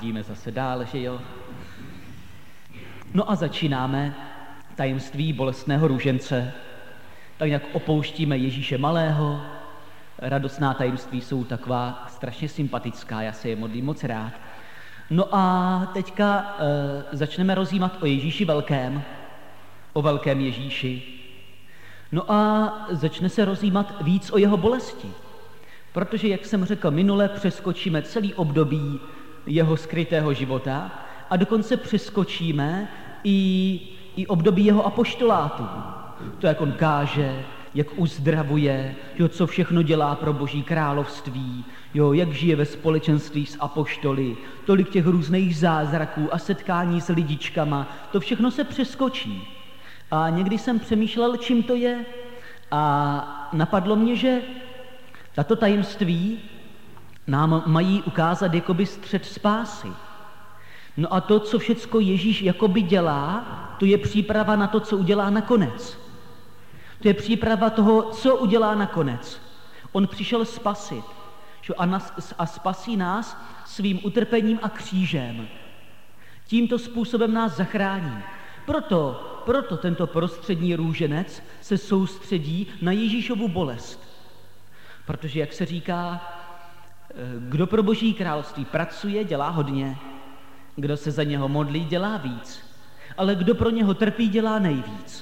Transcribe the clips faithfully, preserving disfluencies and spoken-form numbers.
vidíme zase dál, že jo? No a začínáme tajemství bolestného růžence. Tak jak opouštíme Ježíše malého, radostná tajemství jsou taková strašně sympatická, já se je modlím moc rád. No a teďka e, začneme rozjímat o Ježíši velkém, o velkém Ježíši. No a začne se rozjímat víc o jeho bolesti. Protože, jak jsem řekl minule, přeskočíme celý období jeho skrytého života a dokonce přeskočíme i, i období jeho apoštolátu. To, jak on káže, jak uzdravuje, jo, co všechno dělá pro Boží království, jo, jak žije ve společenství s apoštoly, tolik těch různých zázraků a setkání s lidičkama, to všechno se přeskočí. A někdy jsem přemýšlel, čím to je, a napadlo mě, že tato tajemství nám mají ukázat jakoby střed spásy. No a to, co všecko Ježíš jakoby dělá, to je příprava na to, co udělá nakonec. To je příprava toho, co udělá nakonec. On přišel spasit a, nas, a spasí nás svým utrpením a křížem. Tímto způsobem nás zachrání. Proto, proto tento prostřední růženec se soustředí na Ježíšovu bolest. Protože, jak se říká, kdo pro Boží království pracuje, dělá hodně. Kdo se za něho modlí, dělá víc. Ale kdo pro něho trpí, dělá nejvíc.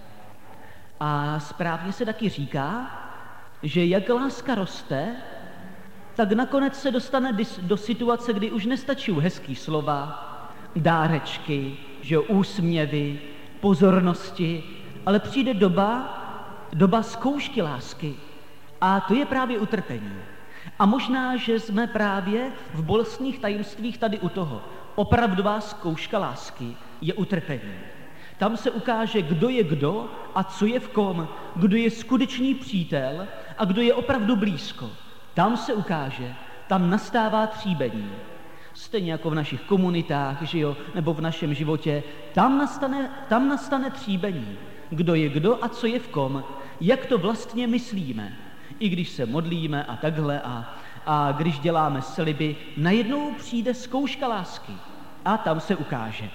A správně se taky říká, že jak láska roste, tak nakonec se dostane do situace, kdy už nestačí hezký slova, dárečky, že jo, úsměvy, pozornosti, ale přijde doba, doba zkoušky lásky. A to je právě utrpení. A možná, že jsme právě v bolestných tajemstvích tady u toho. Opravdová zkouška lásky je utrpení. Tam se ukáže, kdo je kdo a co je v kom, kdo je skutečný přítel a kdo je opravdu blízko. Tam se ukáže, tam nastává tříbení. Stejně jako v našich komunitách, že jo, nebo v našem životě, tam nastane, tam nastane tříbení. Kdo je kdo a co je v kom, jak to vlastně myslíme. I když se modlíme a takhle a, a když děláme sliby, najednou přijde zkouška lásky a tam se ukáže.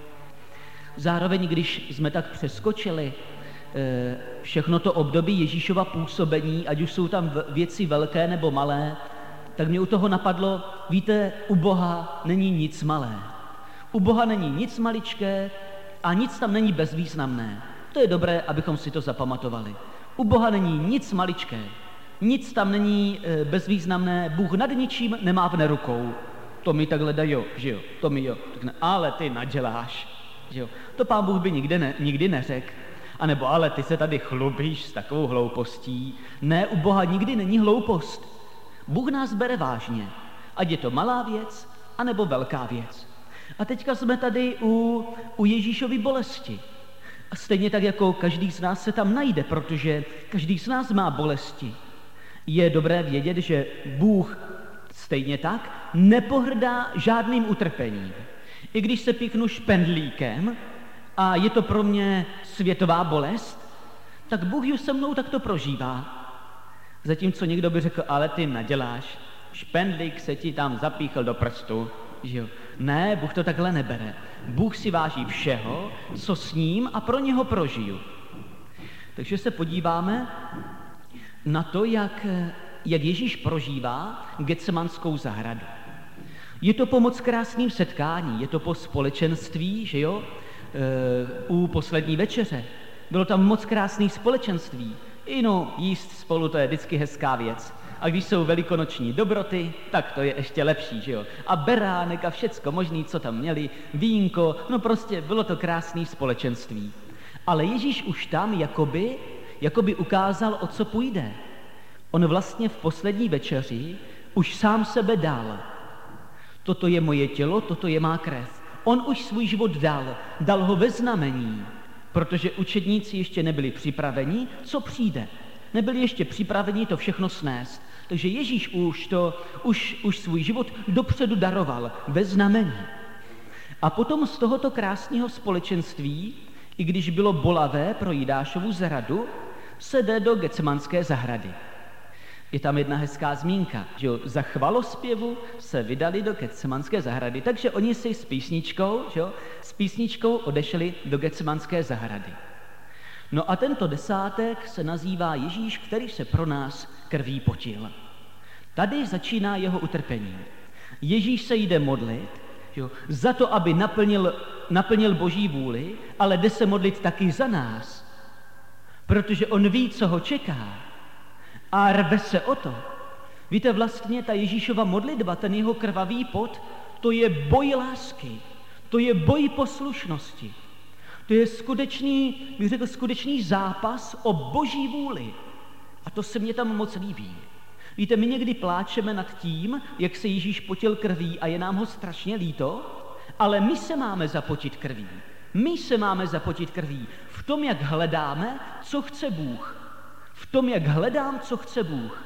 Zároveň, když jsme tak přeskočili e, všechno to období Ježíšova působení, ať už jsou tam věci velké nebo malé, tak mě u toho napadlo, víte, u Boha není nic malé. U Boha není nic maličké a nic tam není bezvýznamné. To je dobré, abychom si to zapamatovali. U Boha není nic maličké, nic tam není e, bezvýznamné, Bůh nad ničím nemávne rukou. To mi takhle dají, že jo, to mi jo. Řekne, ale ty naděláš, že jo. To Pán Bůh by nikdy, ne, nikdy neřekl. A nebo ale ty se tady chlubíš s takovou hloupostí. Ne, u Boha nikdy není hloupost. Bůh nás bere vážně, ať je to malá věc, anebo velká věc. A teďka jsme tady u, u Ježíšovy bolesti. A stejně tak, jako každý z nás se tam najde, protože každý z nás má bolesti. Je dobré vědět, že Bůh stejně tak nepohrdá žádným utrpením. I když se píchnu špendlíkem a je to pro mě světová bolest, tak Bůh ji se mnou takto prožívá. Zatímco někdo by řekl, ale ty naděláš, špendlík se ti tam zapíchl do prstu, že jo. Ne, Bůh to takhle nebere. Bůh si váží všeho, co s ním a pro něho prožiju. Takže se podíváme na to, jak, jak Ježíš prožívá Getsemanskou zahradu. Je to po moc krásným setkání, je to po společenství, že jo, e, u poslední večeře. Bylo tam moc krásný společenství. I no, jíst spolu, to je vždycky hezká věc. A když jsou velikonoční dobroty, tak to je ještě lepší, že jo. A beránek a všecko možný, co tam měli, vínko, no prostě bylo to krásný společenství. Ale Ježíš už tam jakoby, jakoby ukázal, o co půjde. On vlastně v poslední večeři už sám sebe dal. Toto je moje tělo, toto je má krev. On už svůj život dal, dal ho ve znamení, protože učedníci ještě nebyli připraveni, co přijde. Nebyli ještě připraveni to všechno snést. Takže Ježíš už, to, už, už svůj život dopředu daroval ve znamení. A potom z tohoto krásného společenství, i když bylo bolavé pro Jidášovu zradu, se jde do Getsemanské zahrady. Je tam jedna hezká zmínka, že jo, za chvalospěvu se vydali do Getsemanské zahrady, takže oni si s písničkou, že jo, s písničkou odešli do Getsemanské zahrady. No a tento desátek se nazývá Ježíš, který se pro nás krví potil. Tady začíná jeho utrpení. Ježíš se jde modlit, že jo, za to, aby naplnil, naplnil Boží vůli, ale jde se modlit taky za nás, protože on ví, co ho čeká. A rve se o to. Víte, vlastně ta Ježíšova modlitba, ten jeho krvavý pot, to je boj lásky, to je boj poslušnosti. To je skutečný, bych řekl, skutečný zápas o Boží vůli. A to se mně tam moc líbí. Víte, my někdy pláčeme nad tím, jak se Ježíš potil krví a je nám ho strašně líto, ale my se máme zapotit krví. My se máme zapotit krví v tom, jak hledáme, co chce Bůh. V tom, jak hledám, co chce Bůh.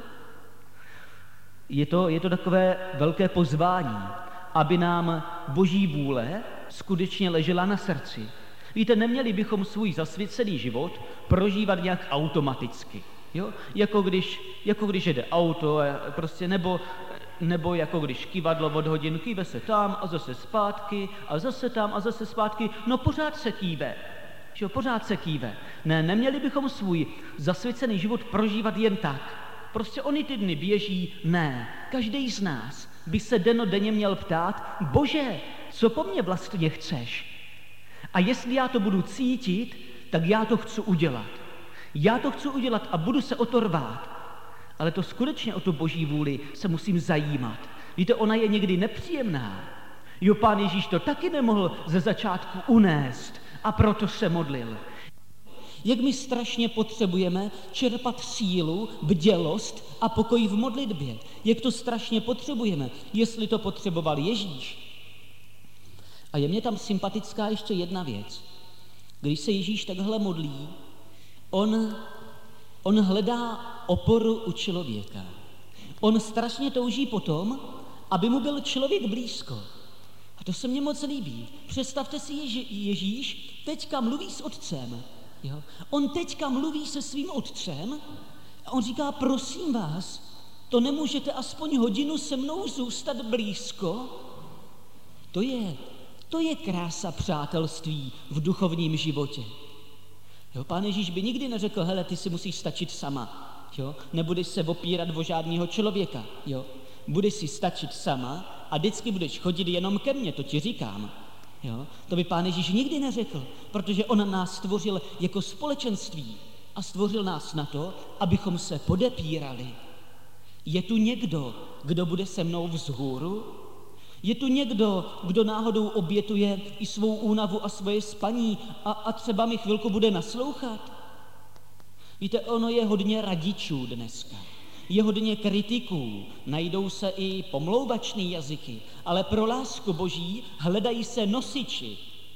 Je to, je to takové velké pozvání, aby nám Boží vůle skutečně ležela na srdci. Víte, neměli bychom svůj zasvěcený život prožívat nějak automaticky. Jo? Jako, když, jako když jede auto, prostě, nebo, nebo jako když kývadlo od hodin, kýve se tam a zase zpátky a zase tam a zase zpátky, no pořád se kýve. Že jo, pořád se kýve. Ne, neměli bychom svůj zasvěcený život prožívat jen tak. Prostě oni ty dny běží, ne. Každý z nás by se dennodenně měl ptát, Bože, co po mně vlastně chceš? A jestli já to budu cítit, tak já to chci udělat. Já to chci udělat a budu se o to rvát. Ale to skutečně o tu Boží vůli se musím zajímat. Víte, ona je někdy nepříjemná. Jo, Pán Ježíš to taky nemohl ze začátku unést a proto se modlil. Jak my strašně potřebujeme čerpat sílu, bdělost a pokoj v modlitbě. Jak to strašně potřebujeme, jestli to potřeboval Ježíš. A je mně tam sympatická ještě jedna věc. Když se Ježíš takhle modlí, on, on hledá oporu u člověka. On strašně touží potom, aby mu byl člověk blízko. A to se mně moc líbí. Představte si, Ježi, Ježíš teďka mluví s otcem. Jo? On teďka mluví se svým otcem a on říká, prosím vás, to nemůžete aspoň hodinu se mnou zůstat blízko? To je, to je krása přátelství v duchovním životě. Jo? Pán Ježíš by nikdy neřekl, hele, ty si musíš stačit sama. Jo? Nebudeš se opírat o žádného člověka. Jo? Budeš si stačit sama a vždycky budeš chodit jenom ke mně, to ti říkám. Jo? To by Pán Ježíš nikdy neřekl, protože on nás stvořil jako společenství a stvořil nás na to, abychom se podepírali. Je tu někdo, kdo bude se mnou vzhůru? Je tu někdo, kdo náhodou obětuje i svou únavu a svoje spaní a, a třeba mi chvilku bude naslouchat? Víte, ono je hodně radičů dneska. Je hodně kritiků, najdou se i pomlouvačný jazyky, ale pro lásku Boží hledají se nosiči.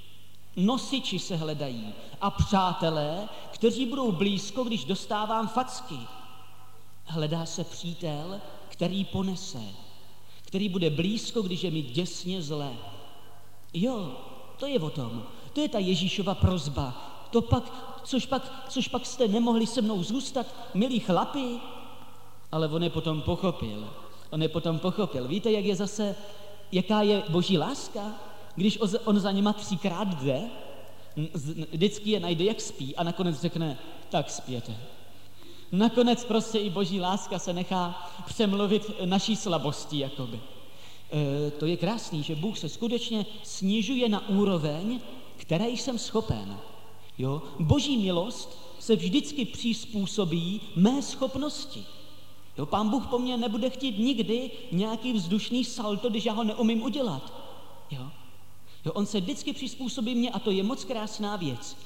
Nosiči se hledají a přátelé, kteří budou blízko, když dostávám facky. Hledá se přítel, který ponese, který bude blízko, když je mi děsně zle. Jo, to je o tom. To je ta Ježíšova prosba. To pak, což pak, což pak jste nemohli se mnou zůstat, milí chlapi, ale on je potom pochopil. On je potom pochopil. Víte, jak je zase, jaká je Boží láska? Když on za nima třikrát jde, vždycky je najde, jak spí a nakonec řekne, tak spěte. Nakonec prostě i Boží láska se nechá přemluvit naší slabostí, jakoby. E, to je krásný, že Bůh se skutečně snižuje na úroveň, které jsem schopen. Jo? Boží milost se vždycky přizpůsobí mé schopnosti. Jo, Pán Bůh po mně nebude chtít nikdy nějaký vzdušný salto, když já ho neumím udělat. Jo? Jo, on se vždycky přizpůsobí mně a to je moc krásná věc.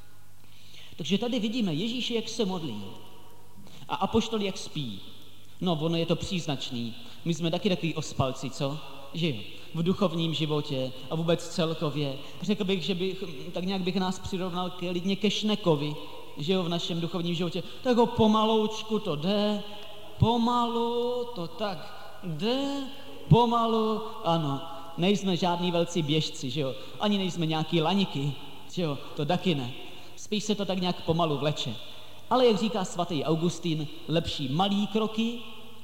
Takže tady vidíme Ježíše, jak se modlí. A apoštol, jak spí. No, ono je to příznačný. My jsme taky takový ospalci, co? Že jo? V duchovním životě a vůbec celkově. Řekl bych, že bych, tak nějak bych nás přirovnal k lidně ke Šnekovi, že jo, v našem duchovním životě. Tak ho pomaloučku to jde, pomalu to tak jde, pomalu, ano. Nejsme žádní velcí běžci, že jo? Ani nejsme nějaký laníky, že jo? To taky ne. Spíš se to tak nějak pomalu vleče. Ale jak říká svatý Augustín, lepší malý kroky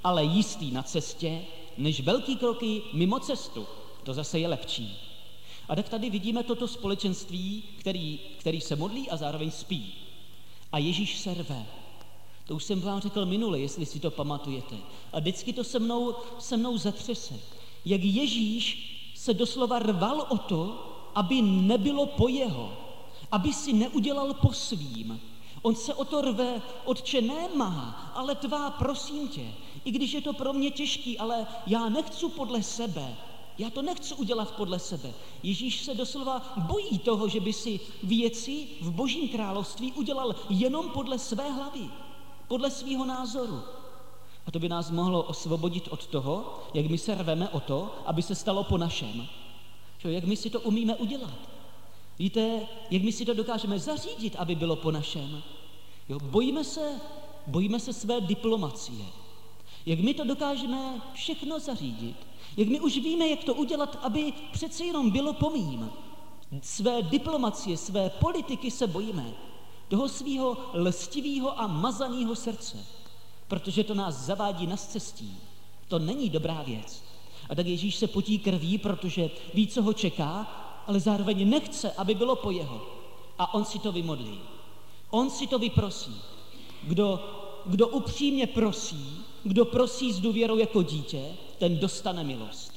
ale jistý na cestě, než velký kroky mimo cestu. To zase je lepší. A tak tady vidíme toto společenství, který, který se modlí a zároveň spí. A Ježíš se rve. To už jsem vám řekl minule, jestli si to pamatujete. A vždycky to se mnou, se mnou zatřese. Jak Ježíš se doslova rval o to, aby nebylo po jeho, aby si neudělal po svým. On se o to rve, Otče, nemá, ale tvá, prosím tě. I když je to pro mě těžký, ale já nechci podle sebe. Já to nechci udělat podle sebe. Ježíš se doslova bojí toho, že by si věci v Božím království udělal jenom podle své hlavy, podle svého názoru. A to by nás mohlo osvobodit od toho, jak my se rveme o to, aby se stalo po našem. Jak my si to umíme udělat. Víte, jak my si to dokážeme zařídit, aby bylo po našem. Jo, bojíme se, bojíme se své diplomacie. Jak my to dokážeme všechno zařídit. Jak my už víme, jak to udělat, aby přece jenom bylo po mým. Své diplomacie, své politiky se bojíme. Toho svého lstivého a mazaného srdce. Protože to nás zavádí na cestí. To není dobrá věc. A tak Ježíš se potí krví, protože ví, co ho čeká, ale zároveň nechce, aby bylo po jeho. A on si to vymodlí. On si to vyprosí. Kdo, kdo upřímně prosí, kdo prosí s důvěrou jako dítě, ten dostane milost.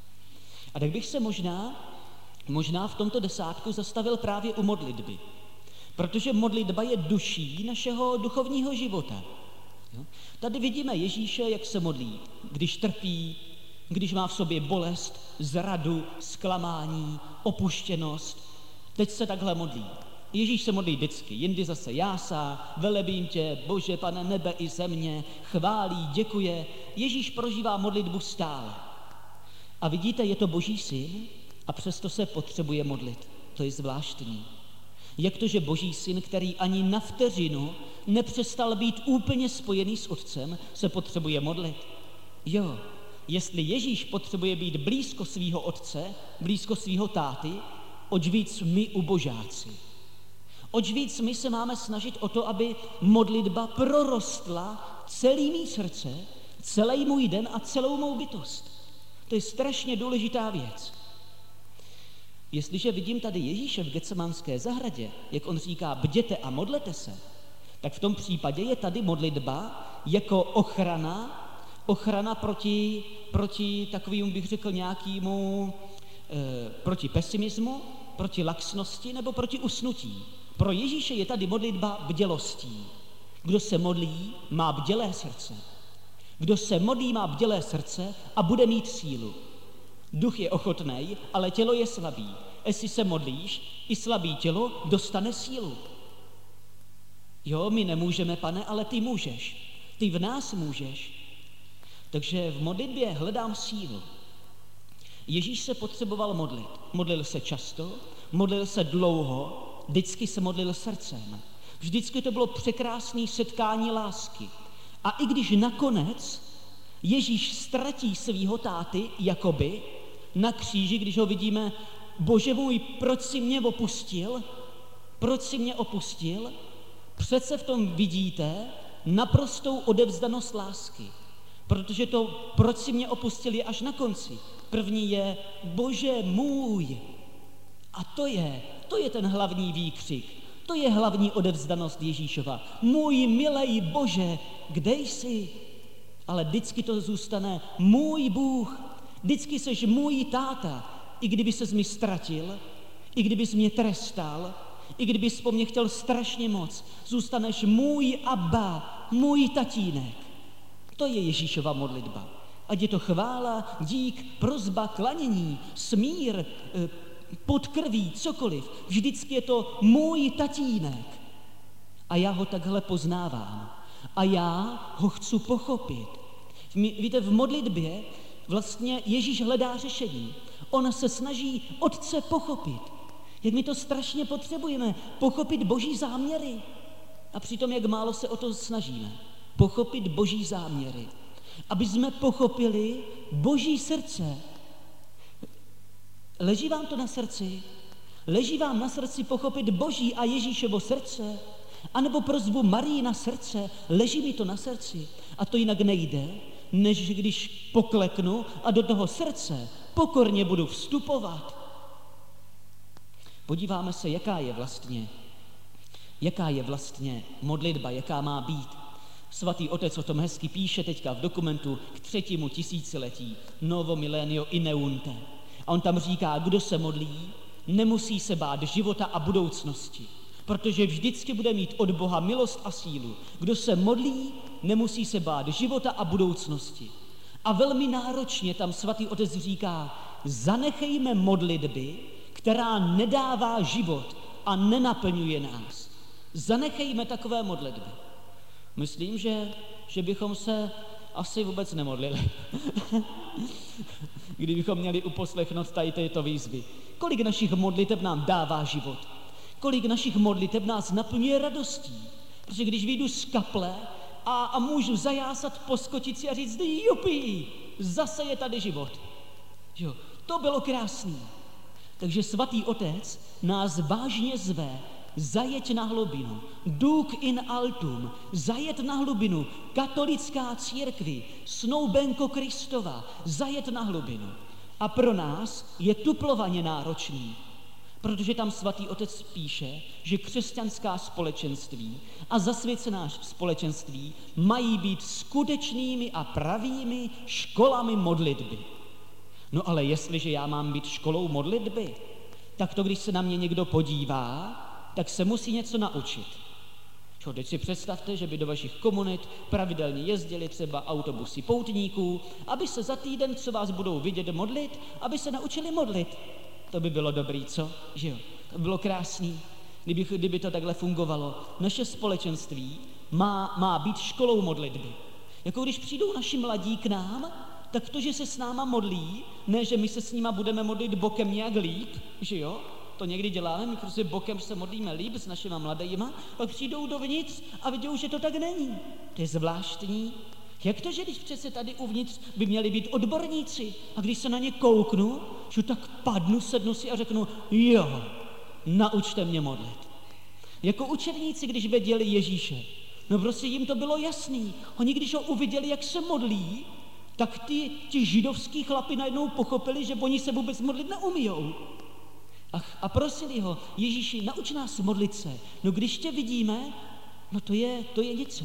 A tak bych se možná, možná v tomto desátku zastavil právě u modlitby. Protože modlitba je duší našeho duchovního života. Jo? Tady vidíme Ježíše, jak se modlí, když trpí, když má v sobě bolest, zradu, zklamání, opuštěnost. Teď se takhle modlí. Ježíš se modlí vždycky, jindy zase jásá, velebím tě, Bože, Pane nebe i země, chválí, děkuje. Ježíš prožívá modlitbu stále. A vidíte, je to Boží syn a přesto se potřebuje modlit. To je zvláštní. Jak to, že Boží syn, který ani na vteřinu nepřestal být úplně spojený s Otcem, se potřebuje modlit? Jo, jestli Ježíš potřebuje být blízko svého Otce, blízko svého táty, oč víc my ubožáci. Oč víc my se máme snažit o to, aby modlitba prorostla celý mý srdce, celý můj den a celou mou bytost. To je strašně důležitá věc. Jestliže vidím tady Ježíše v Getsemanské zahradě, jak on říká, bděte a modlete se, tak v tom případě je tady modlitba jako ochrana, ochrana proti, proti takovým, bych řekl, nějakému, e, proti pesimismu, proti laxnosti nebo proti usnutí. Pro Ježíše je tady modlitba bdělostí. Kdo se modlí, má bdělé srdce. Kdo se modlí, má bdělé srdce a bude mít sílu. Duch je ochotnej, ale tělo je slabý. Jestli se modlíš, i slabý tělo dostane sílu. Jo, my nemůžeme, Pane, ale ty můžeš. Ty v nás můžeš. Takže v modlitbě hledám sílu. Ježíš se potřeboval modlit. Modlil se často, modlil se dlouho, vždycky se modlil srdcem. Vždycky to bylo překrásné setkání lásky. A i když nakonec Ježíš ztratí svýho táty, jakoby, na kříži, když ho vidíme, Bože můj, proč jsi mě opustil? Proč jsi mě opustil? Přece v tom vidíte naprostou odevzdanost lásky. Protože to, proč jsi mě opustil, je až na konci. První je, Bože můj. A to je, to je ten hlavní výkřik. To je hlavní odevzdanost Ježíšova. Můj milej Bože, kde jsi? Ale vždycky to zůstane můj Bůh. Vždycky seš můj táta. I kdyby ses mi ztratil, i kdybys mě trestal, i kdybys po mně chtěl strašně moc, zůstaneš můj Abba, můj tatínek. To je Ježíšova modlitba. Ať je to chvála, dík, prosba, klanění, smír, pod krví, cokoliv. Vždycky je to můj tatínek. A já ho takhle poznávám. A já ho chci pochopit. Víte, v modlitbě vlastně Ježíš hledá řešení. On se snaží Otce pochopit. Jak my to strašně potřebujeme, pochopit Boží záměry. A přitom, jak málo se o to snažíme. Pochopit Boží záměry. Aby jsme pochopili Boží srdce. Leží vám to na srdci? Leží vám na srdci pochopit Boží a Ježíšovo srdce? A nebo prosbu Marii na srdce? Leží mi to na srdci? A to jinak nejde, než když pokleknu a do toho srdce pokorně budu vstupovat. Podíváme se, jaká je vlastně, jaká je vlastně modlitba, jaká má být. Svatý otec o tom hezky píše teďka v dokumentu k třetímu tisíciletí Novo Milenio Ineunte. A on tam říká, kdo se modlí, nemusí se bát života a budoucnosti, protože vždycky bude mít od Boha milost a sílu. Kdo se modlí, nemusí se bát života a budoucnosti. A velmi náročně tam svatý otec říká, zanechejme modlitby, která nedává život a nenaplňuje nás. Zanechejme takové modlitby. Myslím, že, že bychom se asi vůbec nemodlili, kdybychom měli uposlechnout tady této výzvy. Kolik našich modliteb nám dává život? Kolik našich modliteb nás naplňuje radostí? Protože když vyjdu z kaple a, a můžu zajásat, poskočit si a říct, jupi, zase je tady život. Jo, to bylo krásný. Takže svatý otec nás vážně zve, zajeď na hlubinu, duc in altum, zajet na hlubinu, katolická církvi, snoubenko Kristova, zajet na hlubinu. A pro nás je tuplovaně náročný, protože tam svatý otec píše, že křesťanská společenství a zasvěcená společenství mají být skutečnými a pravými školami modlitby. No ale jestliže já mám být školou modlitby, tak to, když se na mě někdo podívá, tak se musí něco naučit. Čo, teď si představte, že by do vašich komunit pravidelně jezdili třeba autobusy poutníků, aby se za týden, co vás budou vidět modlit, aby se naučili modlit. To by bylo dobrý, co? Že jo? To by bylo krásný, kdyby, kdyby to takhle fungovalo. Naše společenství má, má být školou modlitby. Jako když přijdou naši mladí k nám, tak to, že se s náma modlí, ne, že my se s nima budeme modlit bokem nějak líp, že jo? To někdy děláme, my prostě bokem se modlíme líp s našima mladejma, pak přijdou dovnitř a vidí, že to tak není. To je zvláštní. Jak to, že když přece tady uvnitř by měli být odborníci a když se na ně kouknu, že tak padnu, sednu si a řeknu, jo, naučte mě modlit. Jako učedníci, když viděli Ježíše, no prostě jim to bylo jasný. Oni, když ho uviděli, jak se modlí, tak ty, ti židovský chlapi najednou pochopili, že oni se vůbec modlit neumíjou. A, a prosili ho, Ježíši, nauč nás modlit se. No když tě vidíme, no to je, to je něco.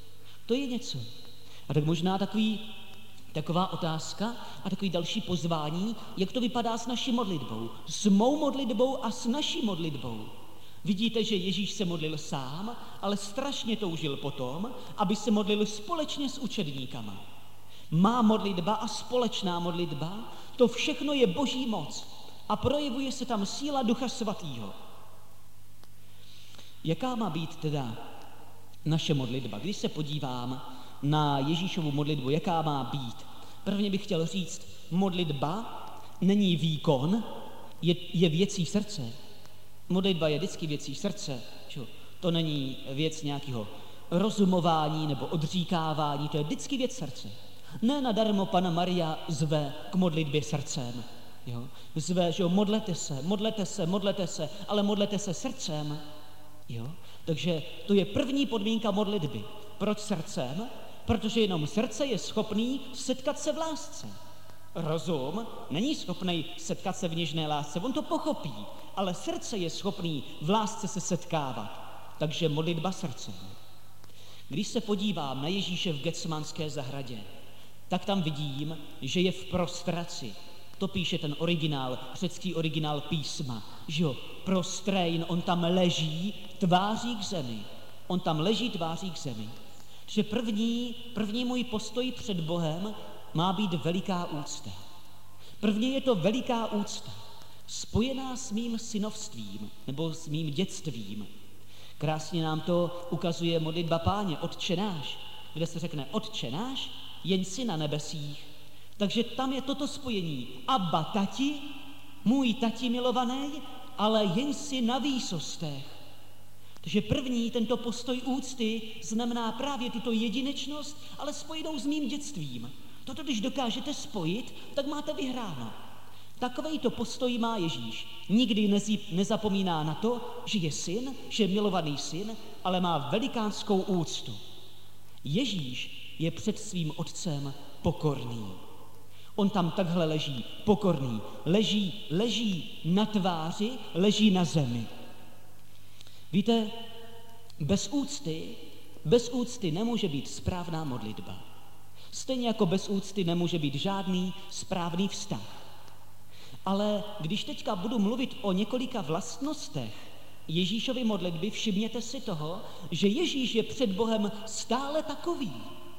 To je něco. A tak možná takový, taková otázka a takový další pozvání, jak to vypadá s naší modlitbou. S mou modlitbou a s naší modlitbou. Vidíte, že Ježíš se modlil sám, ale strašně toužil potom, aby se modlil společně s učedníkama. Má modlitba a společná modlitba, to všechno je boží moc a projevuje se tam síla Ducha Svatého. Jaká má být teda naše modlitba? Když se podívám na Ježíšovu modlitbu, jaká má být? Prvně bych chtěl říct, modlitba není výkon, je, je věcí srdce. Modlitba je vždycky věcí srdce. Čo? To není věc nějakého rozumování nebo odříkávání, to je vždycky věc srdce. Ne nadarmo Panna Maria zve k modlitbě srdcem. Jo? Zve, že jo, modlete se, modlete se, modlete se, ale modlete se srdcem. Jo? Takže to je první podmínka modlitby. Proč srdcem? Protože jenom srdce je schopný setkat se v lásce. Rozum není schopný setkat se v něžné lásce, on to pochopí, ale srdce je schopný v lásce se setkávat. Takže modlitba srdcem. Když se podívám na Ježíše v Getsemanské zahradě, tak tam vidím, že je v prostraci. To píše ten originál, řecký originál písma, že jo, prostrein, on tam leží tváří k zemi. On tam leží tváří k zemi. Že první, první můj postoj před Bohem má být veliká úcta. Prvně je to veliká úcta, spojená s mým synovstvím nebo s mým dětstvím. Krásně nám to ukazuje modlitba Páně, Otče náš, kde se řekne Otče náš, jen si na nebesích. Takže tam je toto spojení. Abba, tati, můj tati milovaný, ale jen si na výsostech. Takže první tento postoj úcty znamená právě tuto jedinečnost, ale spojenou s mým dětstvím. Toto, když dokážete spojit, tak máte vyhráno. Takovejto postoj má Ježíš. Nikdy nezapomíná na to, že je syn, že je milovaný syn, ale má velikánskou úctu. Ježíš je před svým otcem pokorný. On tam takhle leží, pokorný. Leží, leží na tváři, leží na zemi. Víte, bez úcty, bez úcty nemůže být správná modlitba. Stejně jako bez úcty nemůže být žádný správný vztah. Ale když teďka budu mluvit o několika vlastnostech Ježíšovy modlitby, všimněte si toho, že Ježíš je před Bohem stále takový.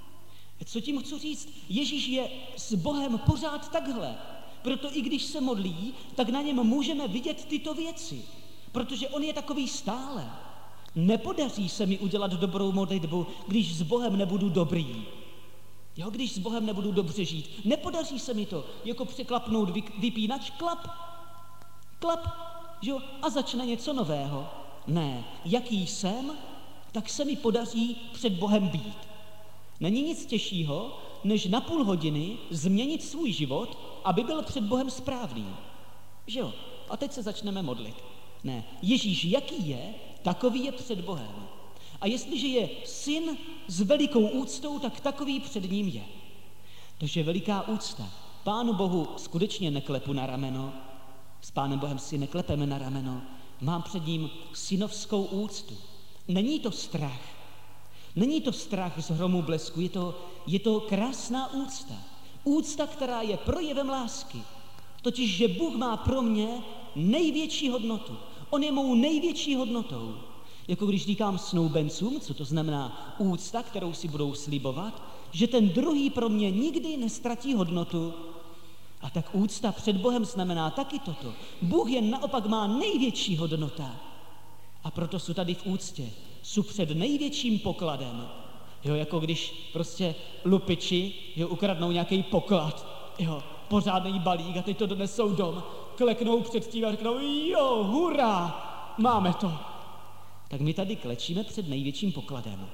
Co tím chci říct? Ježíš je s Bohem pořád takhle. Proto i když se modlí, tak na něm můžeme vidět tyto věci. Protože on je takový stále. Nepodaří se mi udělat dobrou modlitbu, když s Bohem nebudu dobrý. Jo, když s Bohem nebudu dobře žít. Nepodaří se mi to, jako překlapnout vypínač, klap, klap, jo, a začne něco nového. Ne, jaký jsem, tak se mi podaří před Bohem být. Není nic těžšího, než na půl hodiny změnit svůj život, aby byl před Bohem správný. Že jo? A teď se začneme modlit. Ne, Ježíš jaký je, takový je před Bohem. A jestliže je syn s velikou úctou, tak takový před ním je. Takže veliká úcta. Pánu Bohu skutečně neklepu na rameno, s Pánem Bohem si neklepeme na rameno, mám před ním synovskou úctu. Není to strach. Není to strach z hromu blesku, je to, je to krásná úcta. Úcta, která je projevem lásky. Totiž, že Bůh má pro mě největší hodnotu. On je mou největší hodnotou. Jako když říkám snoubencům, co to znamená úcta, kterou si budou slibovat, že ten druhý pro mě nikdy nestratí hodnotu. A tak úcta před Bohem znamená taky toto. Bůh jen naopak má největší hodnota. A proto jsou tady v úctě. Jsou před největším pokladem. Jo, jako když prostě lupiči jo, ukradnou nějaký poklad, jo, pořádný balík a teď to donesou dom, kleknou před tím a řeknou, jo, hurá, máme to. Tak my tady klečíme před největším pokladem.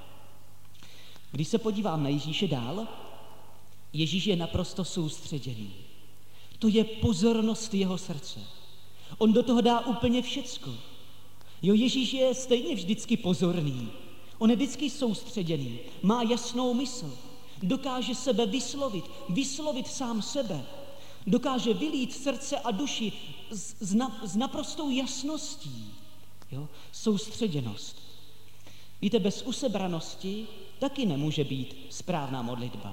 Když se podívám na Ježíše dál, Ježíš je naprosto soustředěný. To je pozornost jeho srdce. On do toho dá úplně všecko. Jo, Ježíš je stejně vždycky pozorný. On je vždycky soustředěný, má jasnou mysl, dokáže sebe vyslovit, vyslovit sám sebe, dokáže vylít srdce a duši s, s, na, s naprostou jasností. Jo? Soustředěnost. Víte, bez usebranosti taky nemůže být správná modlitba.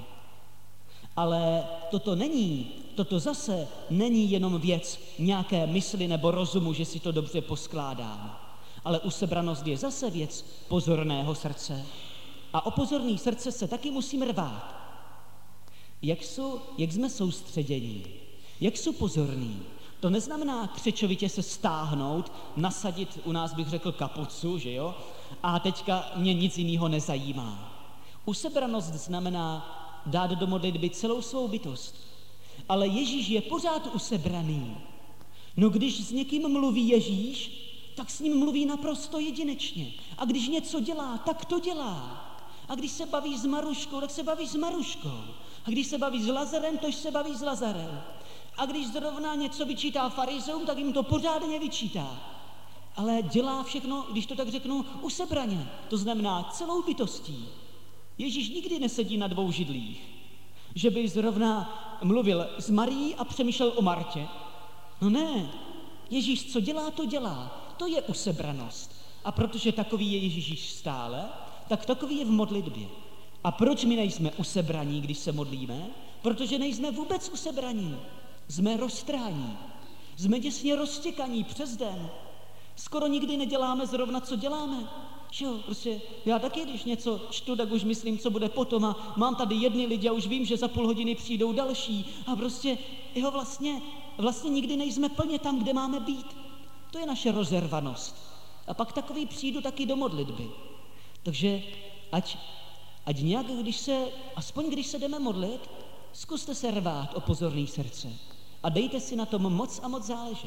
Ale toto není, toto zase není jenom věc nějaké mysli nebo rozumu, že si to dobře poskládám. Ale usebranost je zase věc pozorného srdce. A o pozorný srdce se taky musím rvát. Jak, jsou, jak jsme soustředění, jak jsou pozorní. To neznamená křečovitě se stáhnout, nasadit, u nás bych řekl kapucu, že jo? A teďka mě nic jiného nezajímá. Usebranost znamená dát do modlitby celou svou bytost. Ale Ježíš je pořád usebraný. No když s někým mluví Ježíš, tak s ním mluví naprosto jedinečně. A když něco dělá, tak to dělá. A když se baví s Maruškou, tak se baví s Maruškou. A když se baví s Lazarem, tož se baví s Lazarem. A když zrovna něco vyčítá farizeům, tak jim to pořádně vyčítá. Ale dělá všechno, když to tak řeknu, usebraně. To znamená celou bytostí. Ježíš nikdy nesedí na dvou židlích. Že by zrovna mluvil s Marií a přemýšlel o Martě. No ne, Ježíš co dělá, to dělá. To je usebranost. A protože takový je Ježíš stále, tak takový je v modlitbě. A proč my nejsme usebraní, když se modlíme? Protože nejsme vůbec usebraní. Jsme roztrhaní. Jsme děsně roztěkaní přes den. Skoro nikdy neděláme zrovna, co děláme. Jo, prostě já taky, když něco čtu, tak už myslím, co bude potom a mám tady jedny lidi a už vím, že za půl hodiny přijdou další a prostě, jo, vlastně, vlastně nikdy nejsme plně tam, kde máme být. To je naše rozervanost. A pak takový přijdu taky do modlitby. Takže ať, ať nějak, když se, aspoň když se jdeme modlit, zkuste se rvát o pozorný srdce a dejte si na tom moc a moc záležet.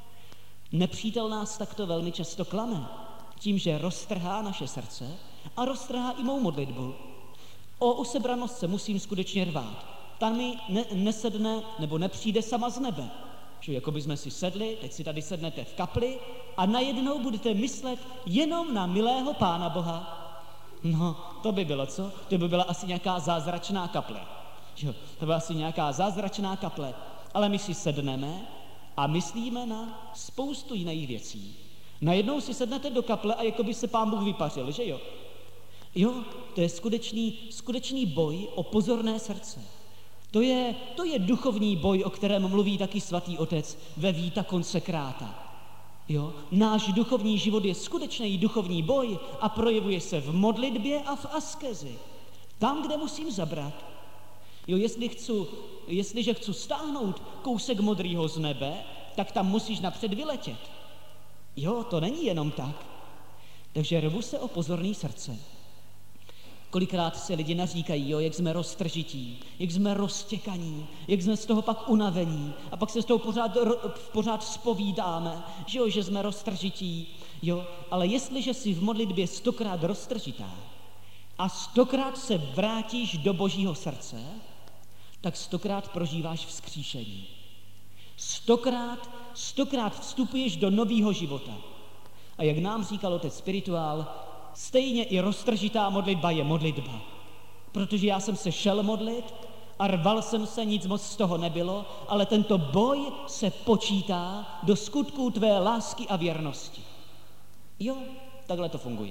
Nepřítel nás takto velmi často klame, tím, že roztrhá naše srdce a roztrhá i mou modlitbu. O usebranost se musím skutečně rvát. Tam mi ne, nesedne nebo nepřijde sama z nebe. Že jako bychom si sedli, teď si tady sednete v kapli a najednou budete myslet jenom na milého Pána Boha. No, to by bylo co? To by byla asi nějaká zázračná kaple. Jo, to byla asi nějaká zázračná kaple. Ale my si sedneme a myslíme na spoustu jiných věcí. Najednou si sednete do kaple a jako by se Pán Bůh vypařil, že jo? Jo, to je skutečný, skutečný boj o pozorné srdce. To je, to je duchovní boj, o kterém mluví taky svatý otec ve Vita Consecrata. Jo? Náš duchovní život je skutečný duchovní boj a projevuje se v modlitbě a v askezi. Tam, kde musím zabrat. Jo, jestli chci, jestliže chci stáhnout kousek modrýho z nebe, tak tam musíš napřed vyletět. Jo, to není jenom tak. Takže rvu se o pozorný srdce. Kolikrát se lidi naříkají, jo, jak jsme roztržití, jak jsme roztěkaní, jak jsme z toho pak unavení a pak se z toho pořád, pořád zpovídáme, že jo, že jsme roztržití, jo, ale jestliže jsi v modlitbě stokrát roztržitá a stokrát se vrátíš do Božího srdce, tak stokrát prožíváš vzkříšení. Stokrát, stokrát vstupuješ do nového života. A jak nám říkal otec spirituál, stejně i roztržitá modlitba je modlitba. Protože já jsem se šel modlit a rval jsem se, nic moc z toho nebylo, ale tento boj se počítá do skutků tvé lásky a věrnosti. Jo, takhle to funguje.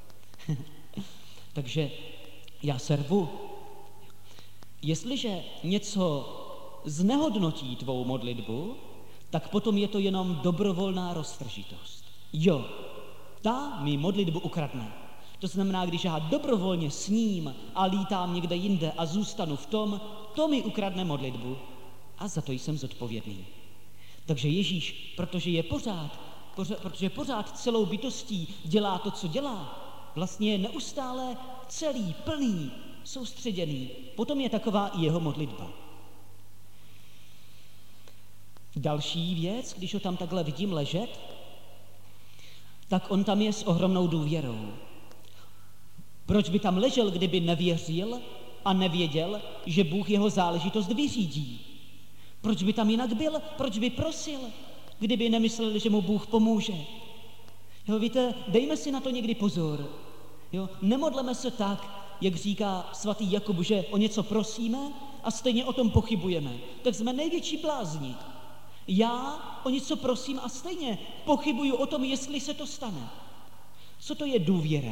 Takže já se rvu. Jestliže něco znehodnotí tvou modlitbu, tak potom je to jenom dobrovolná roztržitost. Jo, ta mi modlitbu ukradne. To znamená, když já dobrovolně sním a lítám někde jinde a zůstanu v tom, to mi ukradne modlitbu a za to jsem zodpovědný. Takže Ježíš, protože je pořád, pořád, protože pořád celou bytostí dělá to, co dělá, vlastně je neustále celý, plný, soustředěný. Potom je taková i jeho modlitba. Další věc, když ho tam takhle vidím ležet, tak on tam je s ohromnou důvěrou. Proč by tam ležel, kdyby nevěřil a nevěděl, že Bůh jeho záležitost vyřídí? Proč by tam jinak byl? Proč by prosil, kdyby nemyslel, že mu Bůh pomůže? Jo, víte, dejme si na to někdy pozor. Jo, nemodleme se tak, jak říká svatý Jakub, že o něco prosíme a stejně o tom pochybujeme. Tak jsme největší blázni. Já o něco prosím a stejně pochybuju o tom, jestli se to stane. Co to je důvěra?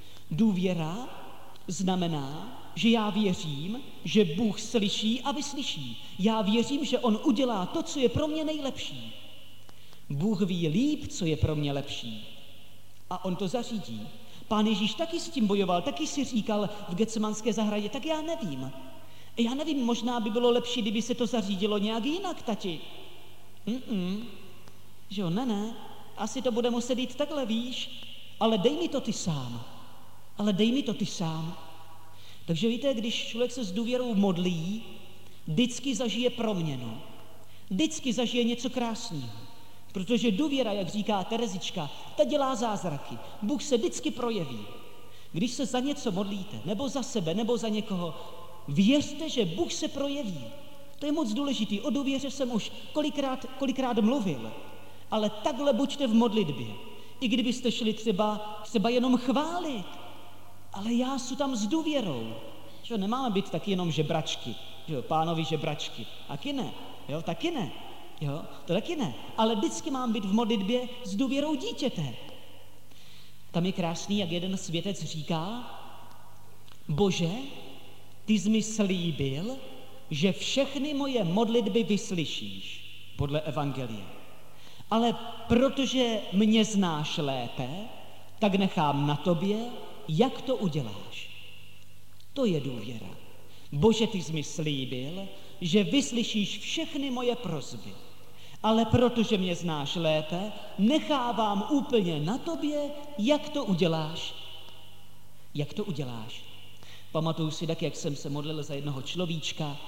Důvěra znamená, že já věřím, že Bůh slyší a vyslyší. Já věřím, že on udělá to, co je pro mě nejlepší. Bůh ví líp, co je pro mě lepší. A on to zařídí. Pán Ježíš taky s tím bojoval, taky si říkal v Getsemanské zahradě, tak já nevím. Já nevím, možná by bylo lepší, kdyby se to zařídilo nějak jinak, tati. Mm-mm. Že jo, ne, ne, asi to bude muset jít takhle, víš, ale dej mi to ty sám. Ale dej mi to ty sám. Takže víte, když člověk se s důvěrou modlí, vždycky zažije proměnu. Vždycky zažije něco krásného. Protože důvěra, jak říká Terezička, ta dělá zázraky. Bůh se vždycky projeví. Když se za něco modlíte, nebo za sebe, nebo za někoho, věřte, že Bůh se projeví. To je moc důležitý. O důvěře jsem už kolikrát, kolikrát mluvil. Ale takhle buďte v modlitbě. I kdybyste šli třeba, třeba jenom chválit. Ale já jsem tam s důvěrou. Že nemáme být taky jenom žebračky. Že jo, pánovi žebračky. Taky ne. Jo, taky ne. Jo, to taky ne. Ale vždycky mám být v modlitbě s důvěrou dítěte. Tam je krásný, jak jeden světec říká, Bože, ty jsi mi slíbil, že všechny moje modlitby vyslyšíš, podle evangelia. Ale protože mě znáš lépe, tak nechám na tobě, jak to uděláš. To je důvěra. Bože, ty jsi mi slíbil, že vyslyšíš všechny moje prosby. Ale protože mě znáš lépe, nechávám úplně na tobě, jak to uděláš. Jak to uděláš? Pamatuju si tak, jak jsem se modlil za jednoho človíčka,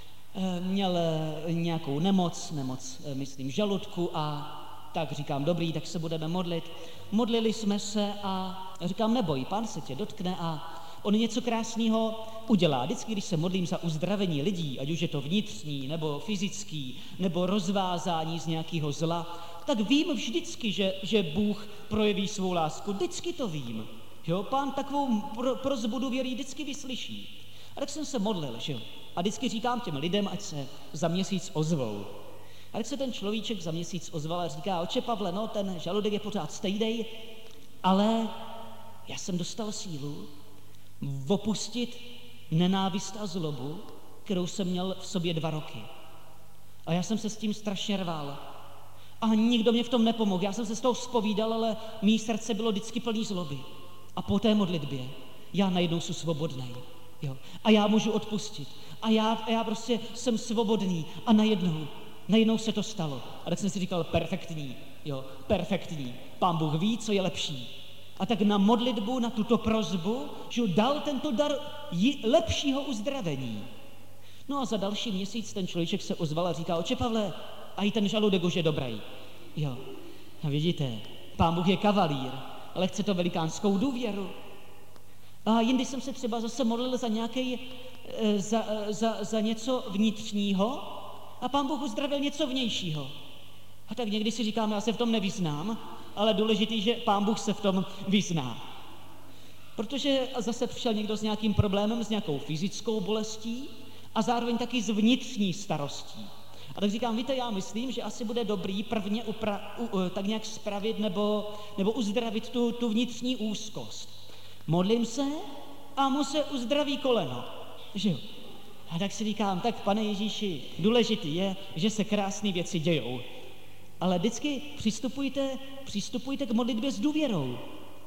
měl nějakou nemoc, nemoc, myslím, žaludku a tak říkám, dobrý, tak se budeme modlit. Modlili jsme se a říkám, neboj, Pán se tě dotkne a on něco krásného udělá. Vždycky, když se modlím za uzdravení lidí, ať už je to vnitřní, nebo fyzický, nebo rozvázání z nějakého zla, tak vím vždycky, že, že Bůh projeví svou lásku. Vždycky to vím. Jo? Pán takovou pro, prozbu důvěry vždycky vyslyší. A tak jsem se modlil, že jo. A vždycky říkám těm lidem, ať se za měsíc ozvou. A tak se ten človíček za měsíc ozval a říká, oče Pavle, no ten žaludek je pořád stejnej, ale já jsem dostal sílu opustit nenávist a zlobu, kterou jsem měl v sobě dva roky. A já jsem se s tím strašně rval. A nikdo mě v tom nepomohl. Já jsem se z toho zpovídal, ale mý srdce bylo vždycky plný zloby. A po té modlitbě já najednou jsem svobodný. Jo. A já můžu odpustit. A já, a já prostě jsem svobodný. A najednou, najednou se to stalo. A tak jsem si říkal, perfektní, jo, perfektní. Pán Bůh ví, co je lepší. A tak na modlitbu, na tuto prosbu, že dal tento dar lepšího uzdravení. No a za další měsíc ten člověk se ozval a říká, oče Pavle, a i ten žaludek už je dobrý. Jo. A vidíte, Pán Bůh je kavalír, ale chce to velikánskou důvěru. A jindy jsem se třeba zase modlil za nějaký, za, za, za něco vnitřního a Pán Bůh uzdravil něco vnějšího. A tak někdy si říkám, já se v tom nevyznám, ale důležitý, že Pán Bůh se v tom vyzná. Protože zase přišel někdo s nějakým problémem, s nějakou fyzickou bolestí a zároveň taky s vnitřní starostí. A tak říkám, víte, já myslím, že asi bude dobrý prvně upra- u, tak nějak spravit nebo, nebo uzdravit tu, tu vnitřní úzkost. Modlím se a mu se uzdraví koleno. Že jo? A tak si říkám, tak pane Ježíši, důležitý je, že se krásné věci dějou. Ale vždycky přistupujte, přistupujte k modlitbě s důvěrou.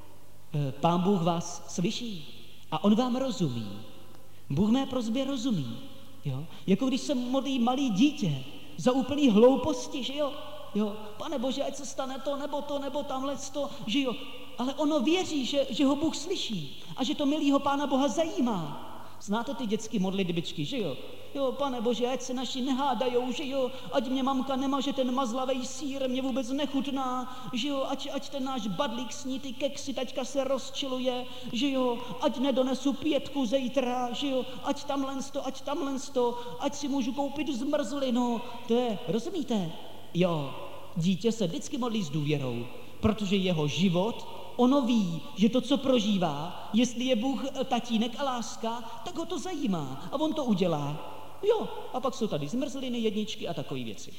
Pán Bůh vás slyší a on vám rozumí. Bůh mé prosbě rozumí. Jo? Jako když se modlí malý dítě za úplný hlouposti, že jo? Jo? Pane Bože, ať se stane to, nebo to, nebo tamhle to, že jo? Ale ono věří, že, že ho Bůh slyší a že to milýho Pána Boha zajímá. Znáte ty dětský modlitbičky, že jo? Jo, Pane Bože, ať se naši nehádajou, že jo? Ať mě mamka nemaže ten mazlavej sýr, mě vůbec nechutná, že jo? Ať, ať ten náš badlík sní ty keksy, taťka se rozčiluje, že jo? Ať nedonesu pětku zítra, že jo? Ať tamhle sto, ať tamhle sto, ať si můžu koupit zmrzlinu. To je, rozumíte? Jo, dítě se vždycky modlí s důvěrou, protože jeho život, ono ví, že to, co prožívá, jestli je Bůh tatínek a láska, tak ho to zajímá a on to udělá. Jo, a pak jsou tady zmrzliny, jedničky a takové věci.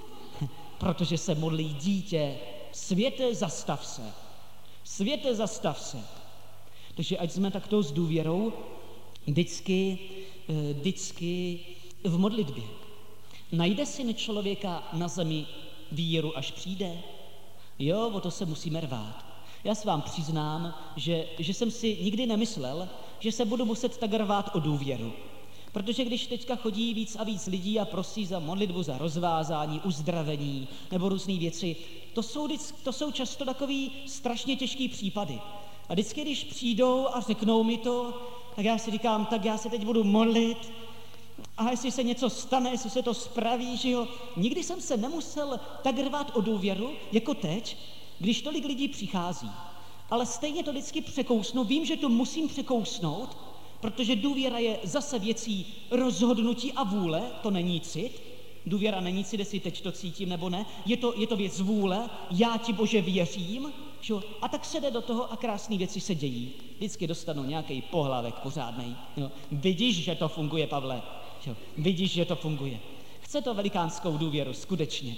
Protože se modlí dítě, světe, zastav se. Světe, zastav se. Takže ať jsme takto s důvěrou vždycky, vždycky v modlitbě. Najde syn člověka na zemi víru, až přijde? Jo, o to se musíme rvát. Já se vám přiznám, že, že jsem si nikdy nemyslel, že se budu muset tak rvát o důvěru. Protože když teďka chodí víc a víc lidí a prosí za modlitbu, za rozvázání, uzdravení nebo různé věci, to jsou, to jsou často takový strašně těžký případy. A vždycky, když přijdou a řeknou mi to, tak já si říkám, tak já se teď budu modlit a jestli se něco stane, jestli se to spraví, že jo. Nikdy jsem se nemusel tak rvát o důvěru, jako teď, když tolik lidí přichází. Ale stejně to vždycky překousnu, vím, že to musím překousnout, protože důvěra je zase věcí rozhodnutí a vůle, to není cit. Důvěra není cit, jestli teď to cítím nebo ne, je to, je to věc vůle, já ti Bože věřím, že? A tak se jde do toho a krásné věci se dějí. Vždycky dostanu nějaký pohlavek pořádnej. Jo. Vidíš, že to funguje, Pavle, že? Vidíš, že to funguje. Chce to velikánskou důvěru, skutečně.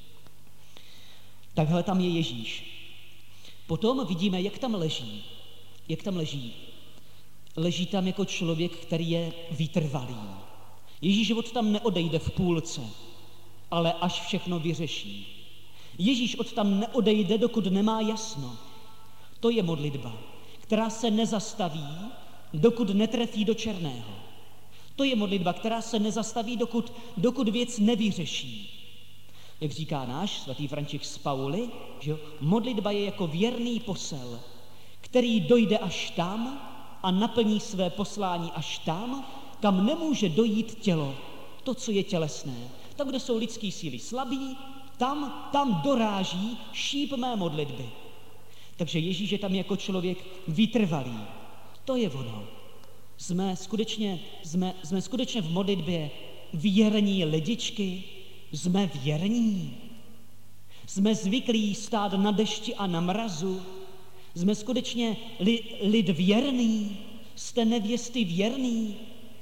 Takhle tam je Ježíš. Potom vidíme, jak tam leží. Jak tam leží. Leží tam jako člověk, který je vytrvalý. Ježíš od tam neodejde v půlce, ale až všechno vyřeší. Ježíš od tam neodejde, dokud nemá jasno. To je modlitba, která se nezastaví, dokud netrefí do černého. To je modlitba, která se nezastaví, dokud, dokud věc nevyřeší. Jak říká náš svatý František z Pauly, že modlitba je jako věrný posel, který dojde až tam a naplní své poslání až tam, kam nemůže dojít tělo, to, co je tělesné. Tam, kde jsou lidský síly slabí, tam, tam doráží šíp mé modlitby. Takže Ježíš je tam jako člověk vytrvalý. To je ono. Jsme skutečně, jsme, jsme skutečně v modlitbě věrní lidičky, jsme věrní. Jsme zvyklí stát na dešti a na mrazu. Jsme skutečně li, lid věrný. Jste nevěsty věrný.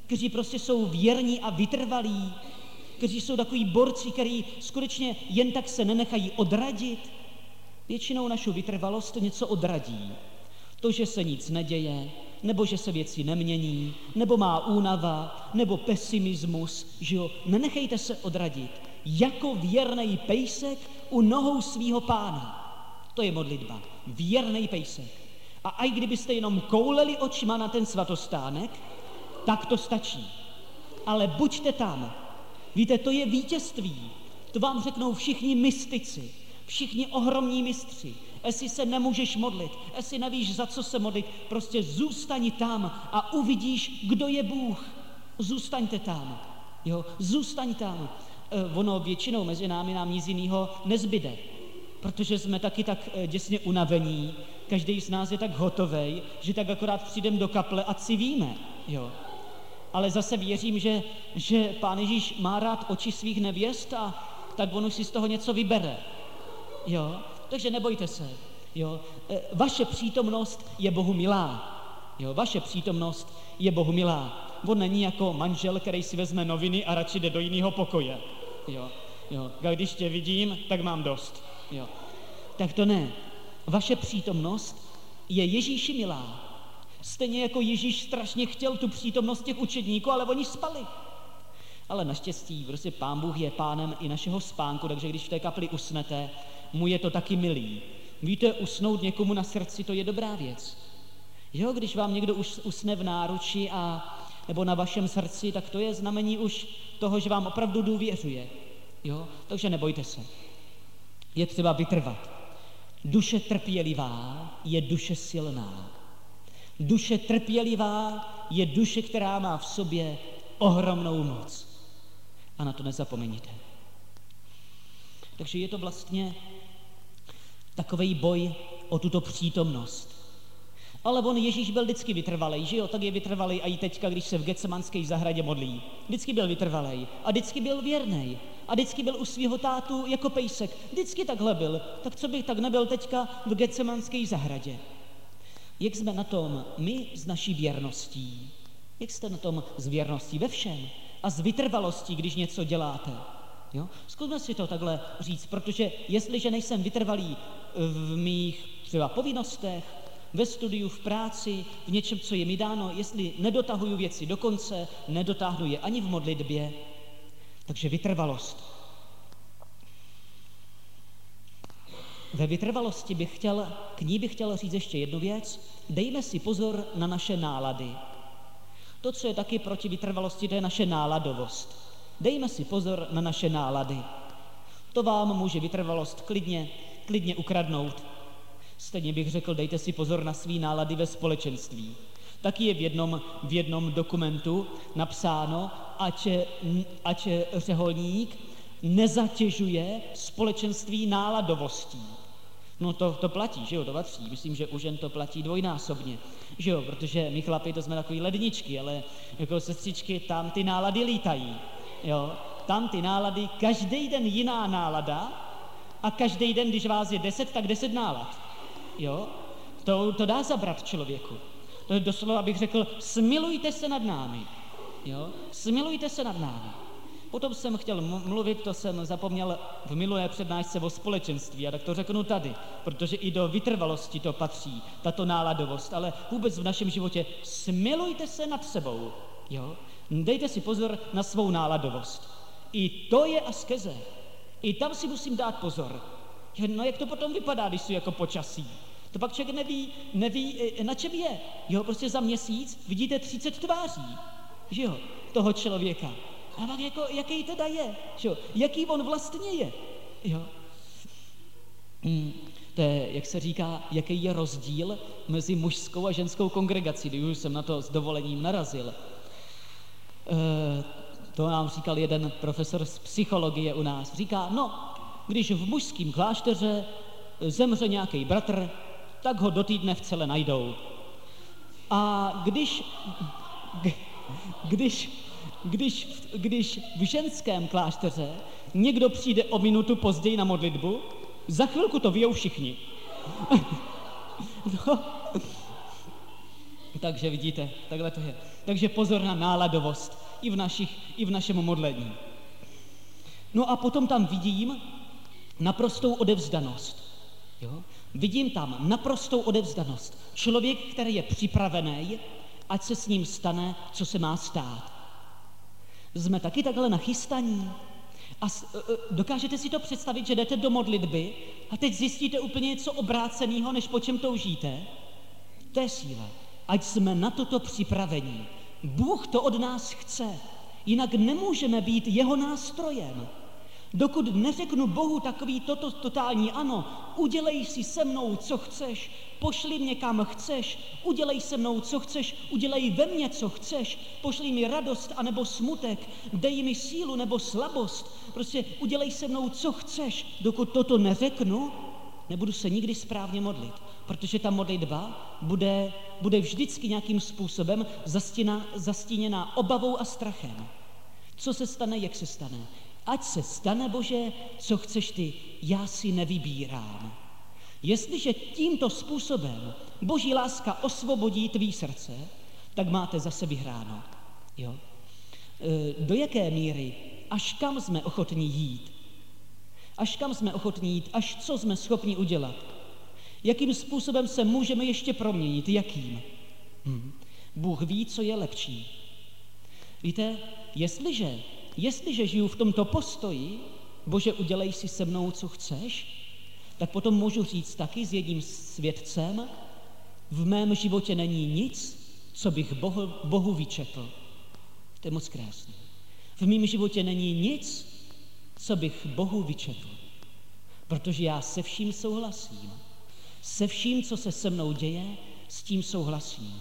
kteří prostě jsou věrní a vytrvalí, kteří jsou takový borci, kteří skutečně jen tak se nenechají odradit. Většinou našu vytrvalost něco odradí. To, že se nic neděje, nebo že se věci nemění, nebo má únava, nebo pesimismus, že jo, nenechejte se odradit. Jako věrnej pejsek u nohou svýho pána. To je modlitba. Věrnej pejsek. A i kdybyste jenom kouleli očima na ten svatostánek, tak to stačí. Ale buďte tam. Víte, to je vítězství. To vám řeknou všichni mystici, všichni ohromní mistři. Jestli se nemůžeš modlit, jestli nevíš, za co se modlit, prostě zůstaň tam a uvidíš, kdo je Bůh. Zůstaňte tam. Jo, zůstaň tam. E, ono většinou mezi námi nám nic jiného nezbyde, protože jsme taky tak e, děsně unavení, každý z nás je tak hotovej, že tak akorát přijdeme do kaple a civíme. Jo. Ale zase věřím, že, že Pán Ježíš má rád oči svých nevěst a tak on už si z toho něco vybere. Jo? Takže nebojte se. Jo? E, vaše přítomnost je Bohu milá. Jo? Vaše přítomnost je Bohu milá. On není jako manžel, který si vezme noviny a radši jde do jiného pokoje. Jo? Jo? Když tě vidím, tak mám dost. Jo? Tak to ne. Vaše přítomnost je Ježíši milá. Stejně jako Ježíš strašně chtěl tu přítomnost těch učedníků, ale oni spali. Ale naštěstí, prostě Pán Bůh je pánem i našeho spánku, takže když v té kapli usnete, mu je to taky milý. Víte, usnout někomu na srdci, to je dobrá věc. Jo, když vám někdo už usne v náruči a, nebo na vašem srdci, tak to je znamení už toho, že vám opravdu důvěřuje. Jo, takže nebojte se. Je třeba vytrvat. Duše trpělivá je duše silná. Duše trpělivá je duše, která má v sobě ohromnou moc. A na to nezapomeňte. Takže je to vlastně takovej boj o tuto přítomnost. Ale on Ježíš byl vždycky vytrvalej, že jo? Tak je vytrvalej a i teďka, když se v Getsemanské zahradě modlí. Vždycky byl vytrvalej a vždycky byl věrnej. A vždycky byl u svého tátu jako pejsek. Vždycky takhle byl. Tak co bych tak nebyl teďka v Getsemanské zahradě? Jak jsme na tom my s naší věrností? Jak jste na tom s věrností ve všem? A s vytrvalostí, když něco děláte? Jo? Zkusme si to takhle říct, protože jestliže nejsem vytrvalý v mých třeba povinnostech, ve studiu, v práci, v něčem, co je mi dáno, jestli nedotahuju věci do konce, nedotáhnu je ani v modlitbě, takže vytrvalost. Ve vytrvalosti bych chtěl, k ní bych chtěl říct ještě jednu věc. Dejme si pozor na naše nálady. To, co je taky proti vytrvalosti, to je naše náladovost. Dejme si pozor na naše nálady. To vám může vytrvalost klidně, klidně ukradnout. Stejně bych řekl, dejte si pozor na svý nálady ve společenství. Taky je v jednom, v jednom dokumentu napsáno, ať, ať řeholník nezatěžuje společenství náladovostí. No to, to platí, že jo, to patří. Myslím, že u žen to platí dvojnásobně, že jo, protože my chlapi to jsme takový ledničky, ale jako sestřičky, tam ty nálady lítají, jo. Tam ty nálady, každý den jiná nálada a každý den, když vás je deset, tak deset nálad, jo. To, to dá zabrat člověku. To je doslova, bych řekl, smilujte se nad námi, jo, smilujte se nad námi. Potom jsem chtěl mluvit, to jsem zapomněl v minulé přednášce o společenství, a tak to řeknu tady, protože i do vytrvalosti to patří, tato náladovost, ale vůbec v našem životě smilujte se nad sebou, jo? Dejte si pozor na svou náladovost. I to je askeze. I tam si musím dát pozor. No jak to potom vypadá, když jsou jako počasí? To pak člověk neví, neví, na čem je. Jo, prostě za měsíc vidíte třicet tváří, že jo, toho člověka. A pak jako, jaký teda je, že jo? Jaký on vlastně je, jo? Hmm, to je, jak se říká, jaký je rozdíl mezi mužskou a ženskou kongregací, když už jsem na to s dovolením narazil. E, to nám říkal jeden profesor z psychologie u nás. Říká, no, když v mužském klášteře zemře nějaký bratr, tak ho do týdne v cele najdou. A když, když Když, když v ženském klášteře někdo přijde o minutu později na modlitbu, za chvilku to vyjou všichni. No. Takže vidíte, takhle to je. Takže pozor na náladovost i v, našich, i v našem modlení. No a potom tam vidím naprostou odevzdanost. Jo? Vidím tam naprostou odevzdanost. Člověk, který je připravený, ať se s ním stane, co se má stát. Jsme taky takhle nachystaní. A dokážete si to představit, že jdete do modlitby a teď zjistíte úplně něco obráceného, než po čem toužíte? To je síla. Ať jsme na toto připraveni. Bůh to od nás chce, jinak nemůžeme být jeho nástrojem. Dokud neřeknu Bohu takový toto totální ano, udělej si se mnou, co chceš, pošli mě kam chceš, udělej se mnou, co chceš, udělej ve mně, co chceš, pošli mi radost anebo smutek, dej mi sílu nebo slabost, prostě udělej se mnou, co chceš. Dokud toto neřeknu, nebudu se nikdy správně modlit, protože ta modlitba bude, bude vždycky nějakým způsobem zastěna, zastíněná obavou a strachem. Co se stane, jak se stane. Ať se stane, Bože, co chceš ty, já si nevybírám. Jestliže tímto způsobem Boží láska osvobodí tvý srdce, tak máte zase vyhráno. Jo? Do jaké míry, až kam jsme ochotní jít? Až kam jsme ochotní jít, až co jsme schopni udělat? Jakým způsobem se můžeme ještě proměnit? Jakým? Hm. Bůh ví, co je lepší. Víte, jestliže Jestliže žiju v tomto postoji, Bože, udělej si se mnou, co chceš, tak potom můžu říct taky s jedním svědcem, v mém životě není nic, co bych Bohu, Bohu vyčetl. To je moc krásné. V mém životě není nic, co bych Bohu vyčetl, protože já se vším souhlasím. Se vším, co se se mnou děje, s tím souhlasím.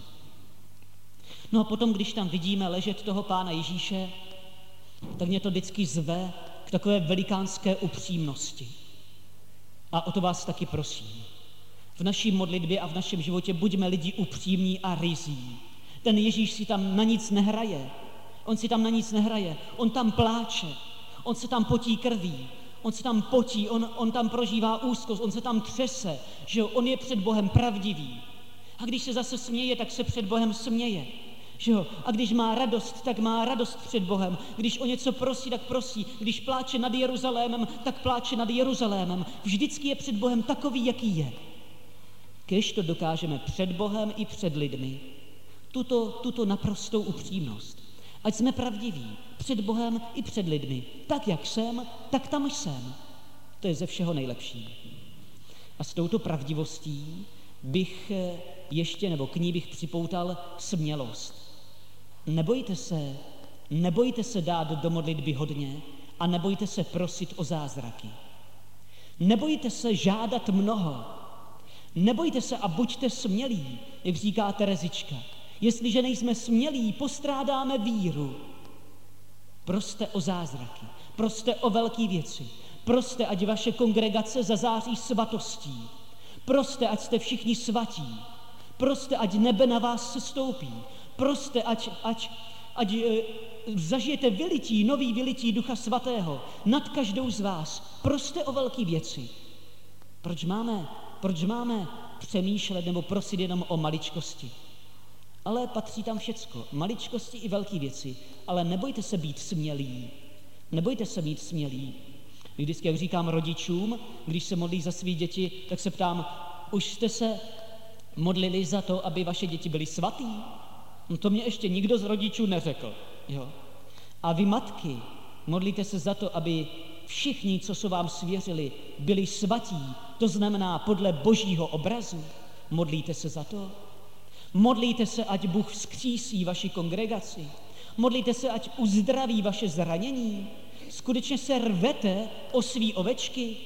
No a potom, když tam vidíme ležet toho Pána Ježíše, tak mě to vždycky zve k takové velikánské upřímnosti. A o to vás taky prosím. V naší modlitbě a v našem životě buďme lidi upřímní a ryzí. Ten Ježíš si tam na nic nehraje. On si tam na nic nehraje. On tam pláče. On se tam potí krví. On se tam potí. On, on tam prožívá úzkost. On se tam třese. Že jo? On je před Bohem pravdivý. A když se zase směje, tak se před Bohem směje. Že jo? A když má radost, tak má radost před Bohem. Když o něco prosí, tak prosí. Když pláče nad Jeruzalémem, tak pláče nad Jeruzalémem. Vždycky je před Bohem takový, jaký je. Kéž to dokážeme před Bohem i před lidmi. Tuto, tuto naprostou upřímnost. Ať jsme pravdiví před Bohem i před lidmi. Tak, jak jsem, tak tam jsem. To je ze všeho nejlepší. A s touto pravdivostí bych ještě, nebo k ní bych připoutal smělost. Nebojte se, nebojte se dát do modlitby hodně a nebojte se prosit o zázraky. Nebojte se žádat mnoho. Nebojte se a buďte smělí, jak říká Terezička. Jestliže nejsme smělí, postrádáme víru. Proste o zázraky, proste o velké věci. Proste, ať vaše kongregace zazáří svatostí. Proste, ať jste všichni svatí. Proste, ať nebe na vás sestoupí. Proste, ať, ať, ať e, zažijete vylití, nový vylití Ducha Svatého nad každou z vás. Proste o velké věci. Proč máme, proč máme přemýšlet nebo prosit jenom o maličkosti? Ale patří tam všecko. Maličkosti i velké věci. Ale nebojte se být smělí. Nebojte se být smělí. Vždycky, jak říkám rodičům, když se modlí za svý děti, tak se ptám, už jste se modlili za to, aby vaše děti byly svatý? No to mě ještě nikdo z rodičů neřekl. Jo? A vy matky, modlíte se za to, aby všichni, co se vám svěřili, byli svatí, to znamená podle božího obrazu. Modlíte se za to? Modlíte se, ať Bůh vzkřísí vaši kongregaci. Modlíte se, ať uzdraví vaše zranění. Skutečně se rvete o svý ovečky.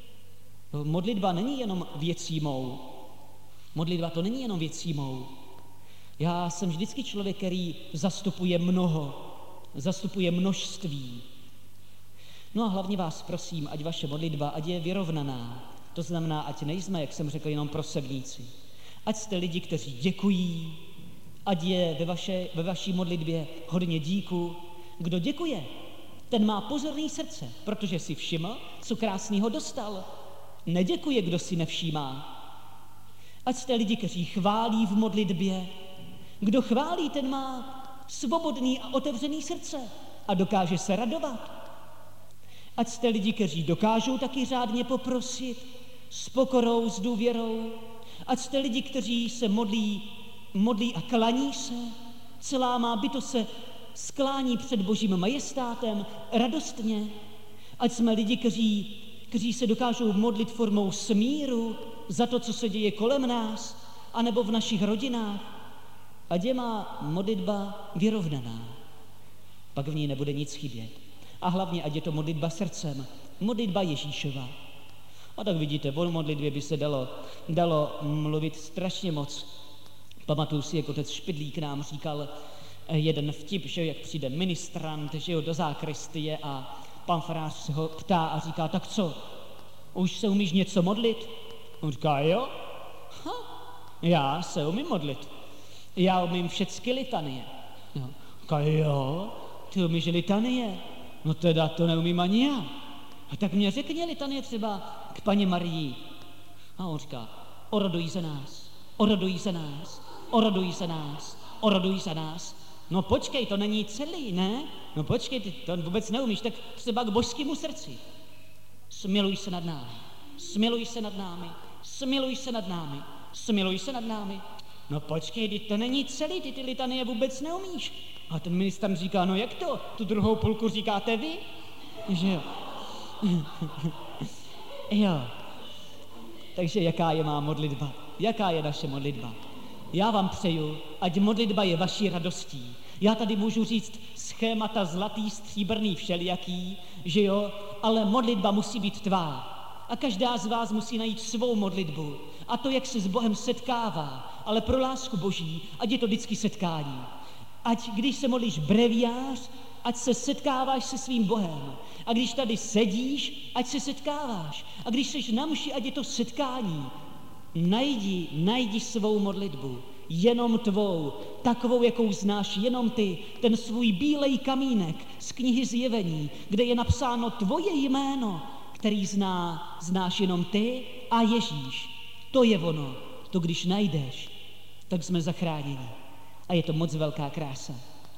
Modlitba není jenom věcí mou. Modlitba to není jenom věcí mou. Já jsem vždycky člověk, který zastupuje mnoho, zastupuje množství. No a hlavně vás prosím, ať vaše modlitba, ať je vyrovnaná. To znamená, ať nejsme, jak jsem řekl, jenom prosebníci. Ať jste lidi, kteří děkují, ať je ve, vaše, ve vaší modlitbě hodně díku. Kdo děkuje, ten má pozorný srdce, protože si všiml, co krásného dostal. Neděkuje, kdo si nevšímá. Ať jste lidi, kteří chválí v modlitbě, Kdo chválí, ten má svobodný a otevřený srdce a dokáže se radovat. Ať jste lidi, kteří dokážou taky řádně poprosit, s pokorou, s důvěrou. Ať jste lidi, kteří se modlí, modlí a klaní se. Celá má bytost se sklání před Božím majestátem radostně. Ať jsme lidi, kteří, kteří se dokážou modlit formou smíru za to, co se děje kolem nás, anebo v našich rodinách. Ať je má modlitba vyrovnaná. Pak v ní nebude nic chybět. A hlavně, ať je to modlitba srdcem, modlitba Ježíšova. A tak vidíte, o modlitbě by se dalo, dalo mluvit strašně moc. Pamatuju si, jak otec Špidlík nám říkal jeden vtip, že jak přijde ministrant, že jo, do zákristie a pan farář se ho ptá a říká, tak co, už se umíš něco modlit? On říká, jo, ha, já se umím modlit. Já umím všecky litanie. Jo. Říká, jo, ty umíš litanie? No teda to neumím ani já. A tak mě řekni litanie třeba k paní Marii. A on říká, oroduj za nás, oroduj za nás, oroduj za nás, oroduj za nás. No počkej, to není celý, ne? No počkej, ty to vůbec neumíš, tak třeba k božskému srdci. Smiluj se nad námi, smiluj se nad námi, smiluj se nad námi, smiluj se nad námi. No počkej, ty to není celý, ty ty litanie vůbec neumíš. A ten ministr říká, no jak to? Tu druhou půlku říkáte vy? Že jo. Jo. Takže jaká je má modlitba? Jaká je naše modlitba? Já vám přeju, ať modlitba je vaší radostí. Já tady můžu říct schémata zlatý, stříbrný, všelijaký, že jo, ale modlitba musí být tvá. A každá z vás musí najít svou modlitbu. A to, jak se s Bohem setkává, ale pro lásku Boží, ať je to vždycky setkání. Ať když se modlíš breviář, ať se setkáváš se svým Bohem. A když tady sedíš, ať se setkáváš. A když seš na mši, ať je to setkání. Najdi, najdi svou modlitbu, jenom tvou, takovou, jakou znáš jenom ty, ten svůj bílej kamínek z knihy Zjevení, kde je napsáno tvoje jméno, který zná, znáš jenom ty a Ježíš. To je ono, to když najdeš, tak jsme zachráněni. A je to moc velká krása.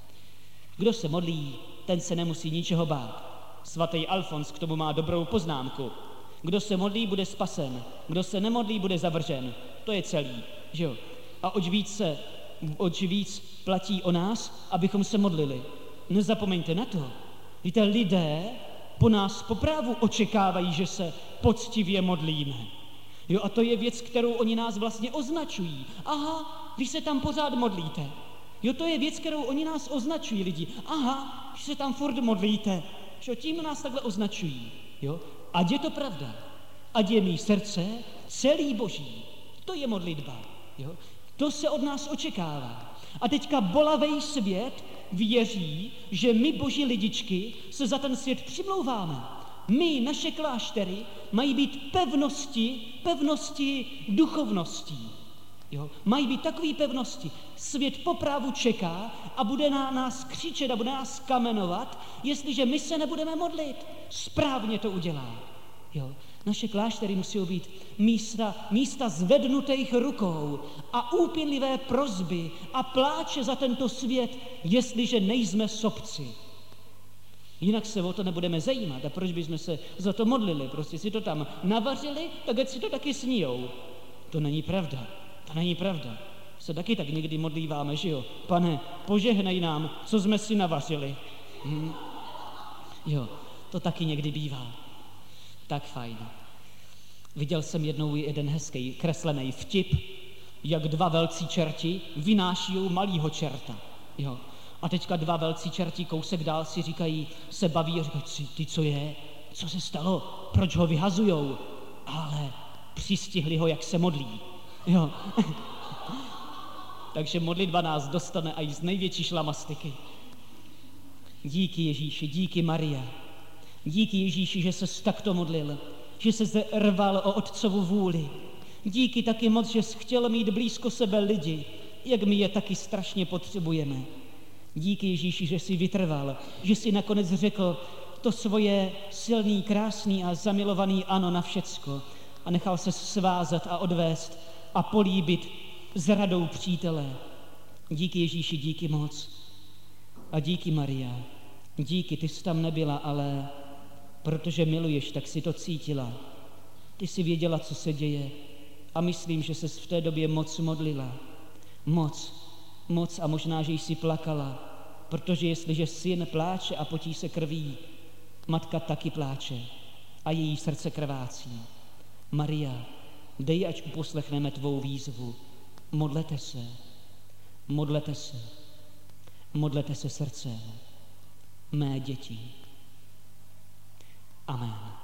Kdo se modlí, ten se nemusí ničeho bát. Svatý Alfons k tomu má dobrou poznámku. Kdo se modlí, bude spasen. Kdo se nemodlí, bude zavržen. To je celý, že jo? A oč víc, se, oč víc platí o nás, abychom se modlili. Nezapomeňte na to. Víte, lidé po nás po právu očekávají, že se poctivě modlíme. Jo, a to je věc, kterou oni nás vlastně označují. Aha, vy se tam pořád modlíte. Jo, to je věc, kterou oni nás označují lidi. Aha, vy se tam furt modlíte. Že tím nás takhle označují. Jo? Ať je to pravda. Ať je mý srdce celý Boží. To je modlitba. Jo? To se od nás očekává. A teďka bolavej svět věří, že my, Boží lidičky, se za ten svět přimlouváme. My, naše kláštery, mají být pevnosti, pevnosti duchovností. Jo? Mají být takové pevnosti. Svět po právu čeká a bude na nás křičet a bude nás kamenovat, jestliže my se nebudeme modlit. Správně to udělá. Jo? Naše kláštery musí být místa, místa zvednutých rukou a úpěnlivé prosby a pláče za tento svět, jestliže nejsme sobci. Jinak se o to nebudeme zajímat. A proč bychom se za to modlili? Prostě si to tam navařili, tak ať si to taky sníjou. To není pravda. To není pravda. Se taky tak někdy modlíváme, že jo? Pane, požehnej nám, co jsme si navařili. Hm. Jo, to taky někdy bývá. Tak fajn. Viděl jsem jednou jeden hezký kreslený vtip, jak dva velcí čerti vynášijou malýho čerta. Jo. A teďka dva velcí čerti kousek dál si říkají, se baví a říkají, ty co je? Co se stalo? Proč ho vyhazujou? Ale přistihli ho, jak se modlí. Jo. Takže modlitba nás dostane i z největší šlamastiky. Díky Ježíši, díky Maria. Díky Ježíši, že ses takto modlil, že ses rval o Otcovu vůli. Díky taky moc, že jsi chtěl mít blízko sebe lidi, jak my je taky strašně potřebujeme. Díky Ježíši, že jsi vytrval, že jsi nakonec řekl to svoje silný, krásný a zamilovaný ano na všecko a nechal se svázat a odvést a políbit s radou přítele. Díky Ježíši, díky moc. A díky Maria. Díky, ty jsi tam nebyla, ale protože miluješ, tak si to cítila. Ty jsi věděla, co se děje. A myslím, že ses v té době moc modlila. Moc, moc a možná, že jsi plakala. Protože jestliže syn pláče a potí se krví, matka taky pláče a její srdce krvácí. Maria, dej, ať uposlechneme tvou výzvu. Modlete se, modlete se, modlete se srdcem, mé děti. Amen.